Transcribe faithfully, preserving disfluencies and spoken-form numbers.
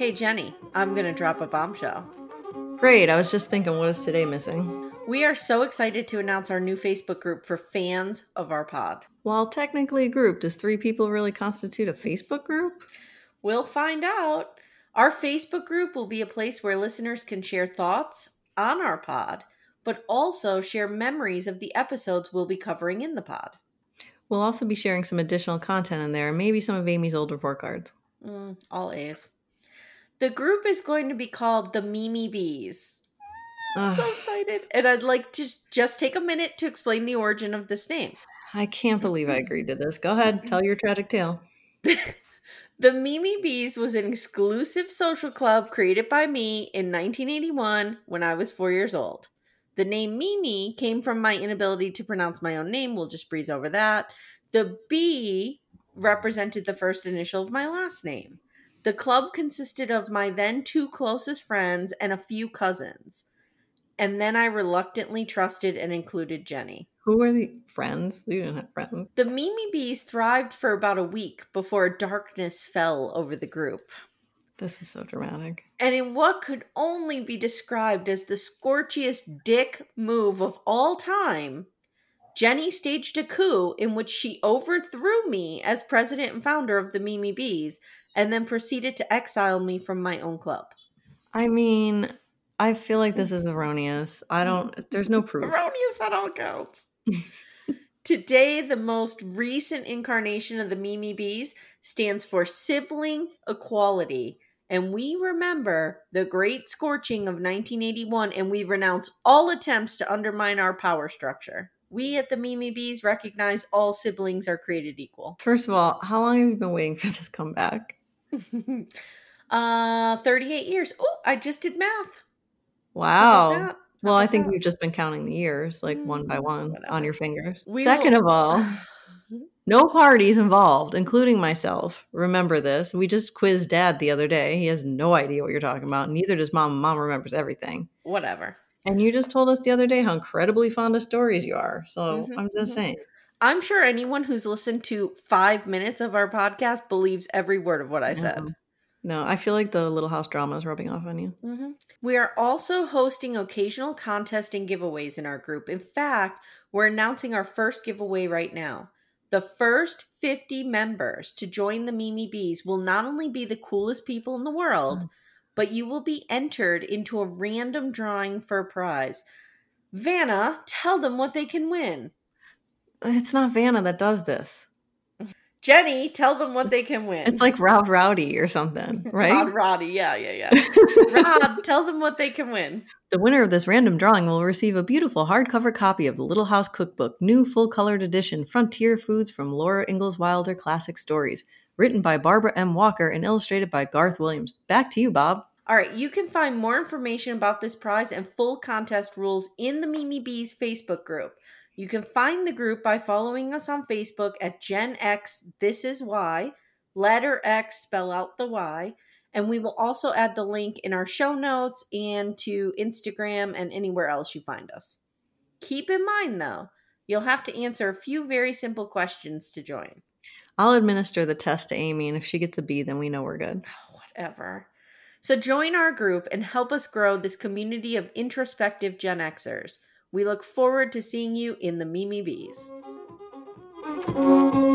Hey Jenny, I'm going to drop a bombshell. Great, I was just thinking, what is today missing? We are so excited to announce our new Facebook group for fans of our pod. While technically a group, does three people really constitute a Facebook group? We'll find out. Our Facebook group will be a place where listeners can share thoughts on our pod, but also share memories of the episodes we'll be covering in the pod. We'll also be sharing some additional content in there, and maybe some of Amy's old report cards. Mm, all A's. The group is going to be called the Mimi Bees. I'm so excited. And I'd like to just take a minute to explain the origin of this name. I can't believe I agreed to this. Go ahead, tell your tragic tale. The Mimi Bees was an exclusive social club created by me in nineteen eighty-one when I was four years old. The name Mimi came from my inability to pronounce my own name. We'll just breeze over that. The B represented the first initial of my last name. The club consisted of my then two closest friends and a few cousins. And then I reluctantly trusted and included Jenny. Who are the friends? You didn't have friends. The Mimi Bees thrived for about a week before darkness fell over the group. This is so dramatic. And in what could only be described as the scorchiest dick move of all time, Jenny staged a coup in which she overthrew me as president and founder of the Mimi Bees and then proceeded to exile me from my own club. I mean, I feel like this is erroneous. I don't, there's no proof. Erroneous on all counts. Today, the most recent incarnation of the Mimi Bees stands for sibling equality. And we remember the great scorching of nineteen eighty-one, and we renounce all attempts to undermine our power structure. We at the Mimi Bees recognize all siblings are created equal. First of all, how long have you been waiting for this comeback? uh, thirty-eight years. Oh, I just did math. Wow. Well, I think you've just been counting the years, like one by one, Whatever. on your fingers. We Second will... of all, no parties involved, including myself. Remember this. We just quizzed Dad the other day. He has no idea what you're talking about. Neither does Mom. Mom remembers everything. Whatever. And you just told us the other day how incredibly fond of stories you are. So mm-hmm, I'm just mm-hmm. saying. I'm sure anyone who's listened to five minutes of our podcast believes every word of what I said. Mm-hmm. No, I feel like the Little House drama is rubbing off on you. Mm-hmm. We are also hosting occasional contests and giveaways in our group. In fact, we're announcing our first giveaway right now. The first fifty members to join the Mimi Bees will not only be the coolest people in the world, mm. but you will be entered into a random drawing for a prize. Vanna, tell them what they can win. It's not Vanna that does this. Jenny, tell them what they can win. It's like Rod Rowdy or something, right? Rod Roddy, yeah, yeah, yeah. Rod, tell them what they can win. The winner of this random drawing will receive a beautiful hardcover copy of the Little House Cookbook, new full-colored edition, Frontier Foods from Laura Ingalls Wilder Classic Stories, written by Barbara M. Walker and illustrated by Garth Williams. Back to you, Bob. All right, you can find more information about this prize and full contest rules in the Mimi Bees Facebook group. You can find the group by following us on Facebook at Gen X This Is Why, letter X, spell out the Y, and we will also add the link in our show notes and to Instagram and anywhere else you find us. Keep in mind, though, you'll have to answer a few very simple questions to join. I'll administer the test to Amy, and if she gets a B, then we know we're good. Oh, whatever. So join our group and help us grow this community of introspective Gen Xers. We look forward to seeing you in the Mimi Bees.